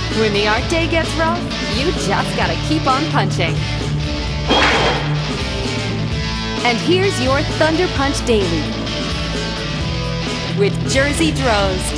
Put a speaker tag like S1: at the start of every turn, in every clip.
S1: When the art day gets rough, you just gotta keep on punching. And here's your Thunder Punch Daily with Jersey Drozd.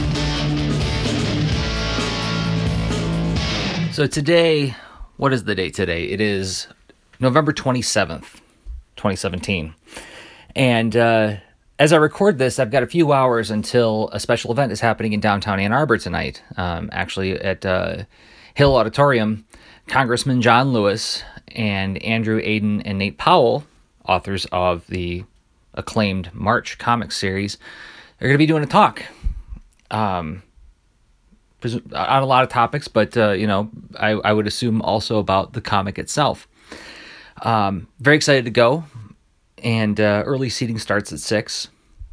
S2: So today, what is the date today? It is November 27th, 2017. And as I record this, I've got a few hours until a special event is happening in downtown Ann Arbor tonight. Actually at Hill Auditorium, Congressman John Lewis and Andrew Aydin and Nate Powell, authors of the acclaimed March comic series, are going to be doing a talk on a lot of topics, but I would assume also about the comic itself. Very excited to go, and early seating starts at 6.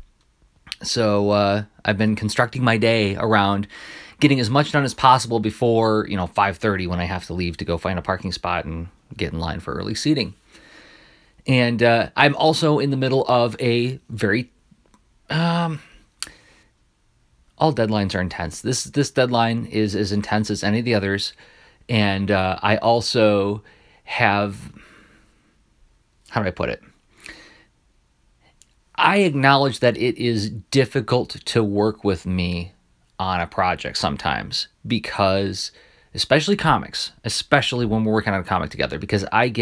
S2: So I've been constructing my day around getting as much done as possible before 5:30 when I have to leave to go find a parking spot and get in line for early seating. And I'm also in the middle of a very all deadlines are intense. This deadline is as intense as any of the others. And I also have, how do I put it? I acknowledge that it is difficult to work with me on a project sometimes because, especially comics, especially when we're working on a comic together, because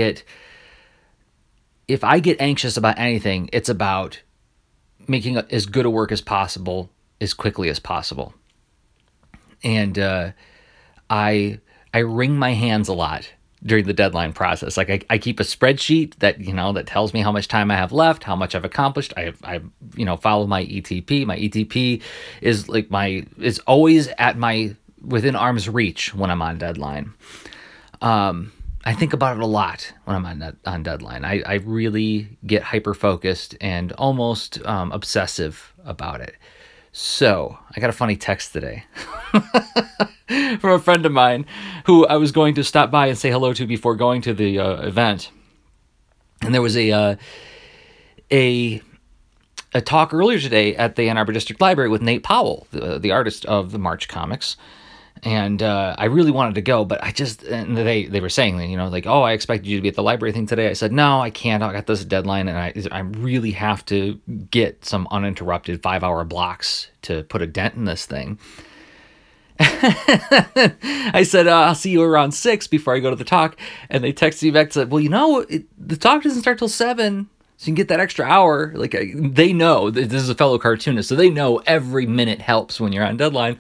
S2: if I get anxious about anything, it's about making as good a work as possible as quickly as possible. And I wring my hands a lot during the deadline process. Like I keep a spreadsheet that that tells me how much time I have left, how much I've accomplished. I follow my ETP. My ETP is is always at within arm's reach when I'm on deadline. I think about it a lot when I'm on deadline. I really get hyper focused and almost obsessive about it. So I got a funny text today from a friend of mine who I was going to stop by and say hello to before going to the event. And there was a talk earlier today at the Ann Arbor District Library with Nate Powell, the artist of the March comics. And I really wanted to go, but and they were saying, oh, I expected you to be at the library thing today. I said, no, I can't. I got this deadline, and I really have to get some uninterrupted 5-hour blocks to put a dent in this thing. I said, I'll see you around 6 before I go to the talk. And they texted me back and said, well, the talk doesn't start till 7. So you can get that extra hour. They know, this is a fellow cartoonist, so they know every minute helps when you're on deadline.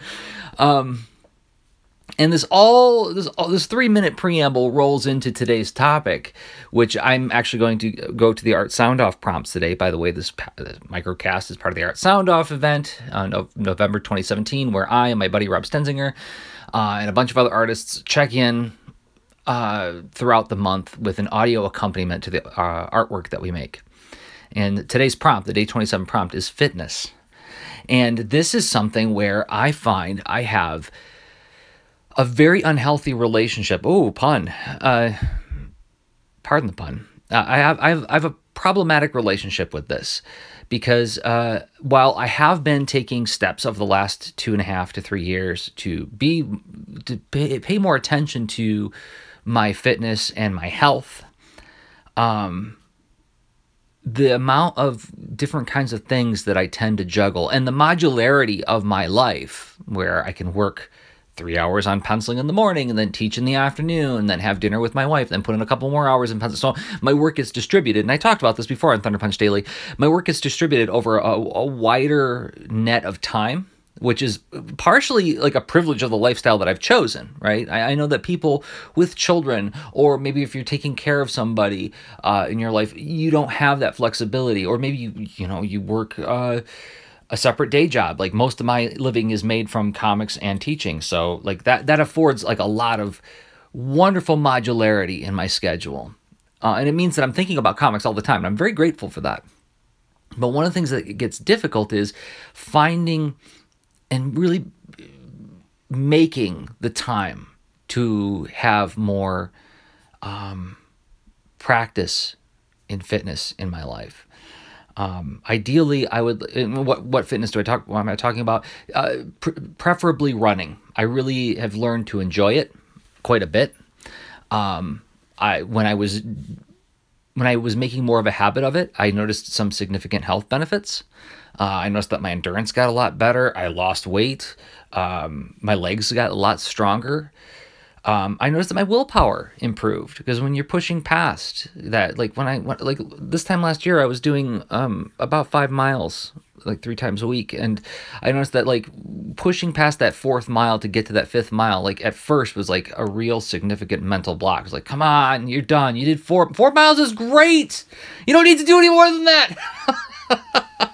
S2: And this 3-minute preamble rolls into today's topic, which I'm actually going to go to the Art Sound Off prompts today. By the way, this microcast is part of the Art Sound Off event on November 2017, where I and my buddy Rob Stenzinger and a bunch of other artists check in throughout the month with an audio accompaniment to the artwork that we make. And today's prompt, the Day 27 prompt, is fitness. And this is something where I find I have a very unhealthy relationship. Oh, pun. Pardon the pun. I have a problematic relationship with this because while I have been taking steps over the last 2.5 to 3 years to pay more attention to my fitness and my health, the amount of different kinds of things that I tend to juggle and the modularity of my life, where I can work 3 hours on penciling in the morning and then teach in the afternoon and then have dinner with my wife, then put in a couple more hours in pencil. So my work is distributed, and I talked about this before on Thunder Punch Daily. My work is distributed over a wider net of time, which is partially like a privilege of the lifestyle that I've chosen, right? I know that people with children, or maybe if you're taking care of somebody in your life, you don't have that flexibility, or maybe you work a separate day job. Like most of my living is made from comics and teaching. So like that affords like a lot of wonderful modularity in my schedule. And it means that I'm thinking about comics all the time. And I'm very grateful for that. But one of the things that gets difficult is finding and really making the time to have more practice in fitness in my life. Ideally, I would. What fitness do I talk? What am I talking about? Preferably running. I really have learned to enjoy it quite a bit. When I was making more of a habit of it, I noticed some significant health benefits. I noticed that my endurance got a lot better. I lost weight. My legs got a lot stronger. I noticed that my willpower improved because when you're pushing past that, like like this time last year, I was doing about 5 miles like 3 times a week, and I noticed that like pushing past that 4th mile to get to that 5th mile, like at first was like a real significant mental block. It was like, come on, you're done. You did 4 miles is great. You don't need to do any more than that.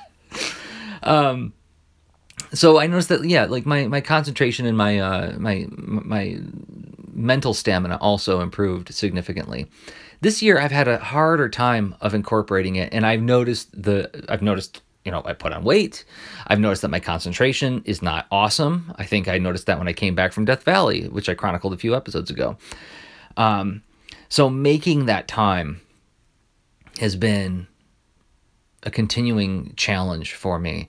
S2: So I noticed that, yeah, like my concentration and my mental stamina also improved significantly. This year I've had a harder time of incorporating it, and I've noticed, I put on weight. I've noticed that my concentration is not awesome. I think I noticed that when I came back from Death Valley, which I chronicled a few episodes ago. So making that time has been a continuing challenge for me.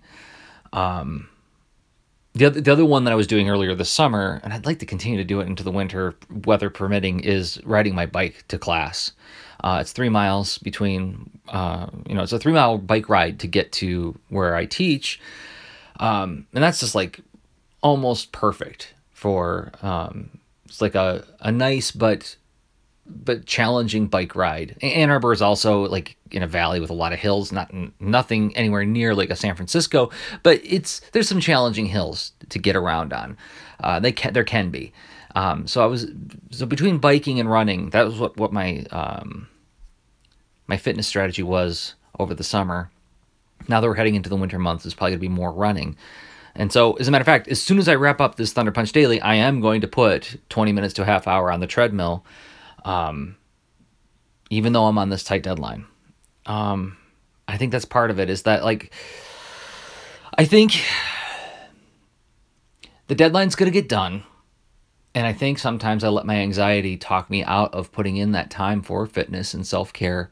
S2: The other one that I was doing earlier this summer, and I'd like to continue to do it into the winter, weather permitting, is riding my bike to class. It's 3 miles between, it's a 3-mile bike ride to get to where I teach. And that's just like almost perfect for, it's like a nice but challenging bike ride. Ann Arbor is also like in a valley with a lot of hills, nothing anywhere near like a San Francisco, but there's some challenging hills to get around on. There can be. So between biking and running, that was what my my fitness strategy was over the summer. Now that we're heading into the winter months, it's probably going to be more running. And so, as a matter of fact, as soon as I wrap up this Thunder Punch Daily, I am going to put 20 minutes to a half hour on the treadmill, even though I'm on this tight deadline. I think that's part of it, is that, like, I think the deadline's going to get done. And I think sometimes I let my anxiety talk me out of putting in that time for fitness and self-care.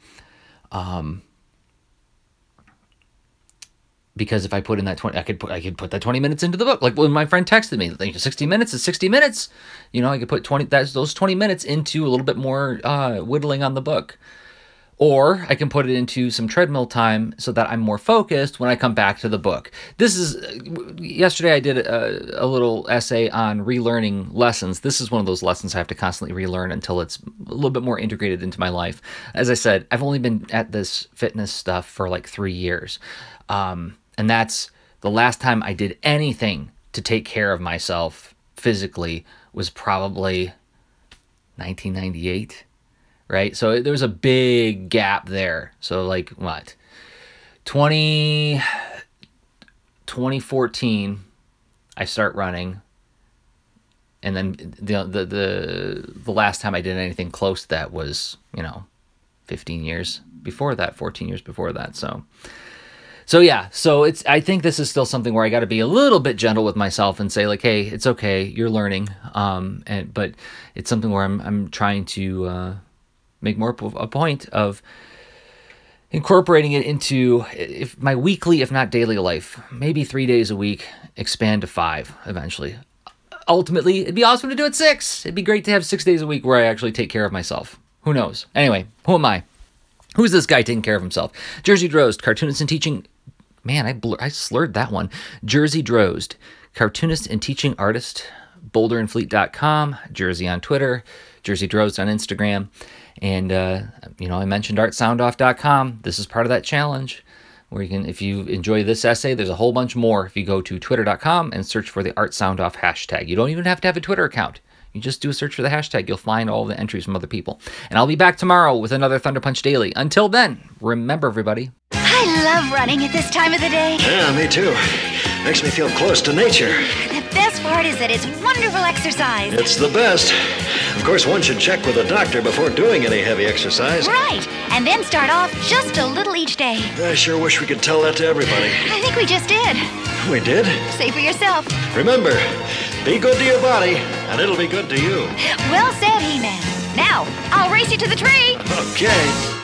S2: Because if I put in that 20, I could put that 20 minutes into the book. Like when my friend texted me, like 60 minutes is 60 minutes. I could put those 20 minutes into a little bit more whittling on the book. Or I can put it into some treadmill time so that I'm more focused when I come back to the book. Yesterday I did a little essay on relearning lessons. This is one of those lessons I have to constantly relearn until it's a little bit more integrated into my life. As I said, I've only been at this fitness stuff for like 3 years. And that's the last time I did anything to take care of myself physically was probably 1998. Right? So there was a big gap there. So like what? 2014, I start running. And then the last time I did anything close to that was, 15 years before that, 14 years before that. So yeah, I think this is still something where I got to be a little bit gentle with myself and say like, hey, it's okay, you're learning. But it's something where I'm trying to make more a point of incorporating it into my weekly, if not daily life. Maybe 3 days a week, expand to 5 eventually. Ultimately, it'd be awesome to do it 6. It'd be great to have 6 days a week where I actually take care of myself. Who knows? Anyway, who am I? Who's this guy taking care of himself? Jersey Drozd, cartoonist and teaching... Man, I slurred that one. Jersey Drozd, cartoonist and teaching artist, boulderandfleet.com, Jersey on Twitter, Jersey Drozd on Instagram. And, I mentioned artsoundoff.com. This is part of that challenge where you can, if you enjoy this essay, there's a whole bunch more if you go to twitter.com and search for the artsoundoff hashtag. You don't even have to have a Twitter account. You just do a search for the hashtag. You'll find all the entries from other people. And I'll be back tomorrow with another Thunder Punch Daily. Until then, remember, everybody.
S3: I love running at this time of the day.
S4: Yeah, me too. Makes me feel close to nature.
S3: The best part is that it's wonderful exercise.
S4: It's the best. Of course, one should check with a doctor before doing any heavy exercise.
S3: Right. And then start off just a little each day.
S4: I sure wish we could tell that to everybody.
S3: I think we just did.
S4: We did?
S3: Say for yourself.
S4: Remember, be good to your body, and it'll be good to you.
S3: Well said, He-Man. Now, I'll race you to the tree.
S4: Okay.